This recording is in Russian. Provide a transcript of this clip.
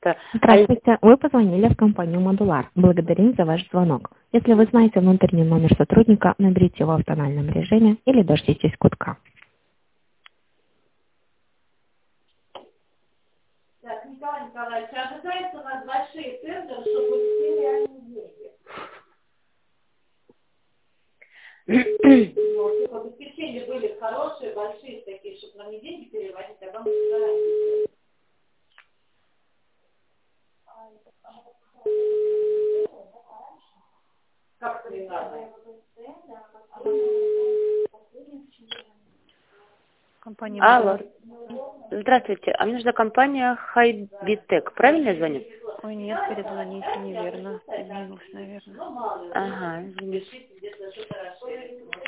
Да. Здравствуйте, вы позвонили в компанию «Модулар». Благодарим за ваш звонок. Если вы знаете внутренний номер сотрудника, наберите его в тональном режиме или дождитесь гудка. Так, Николай Николаевич, ожидается у нас большие тендеры, чтобы успели они деньги. Чтобы обеспечения были хорошие, большие такие, чтобы нам не деньги переводить, а вам заранее. Как это не надо? Компания Алло. Здравствуйте. А мне нужна компания Хайбитек. Правильно я звоню? Ой, нет, перезвоните, неверно. Изменилось, наверное. Ага, извините.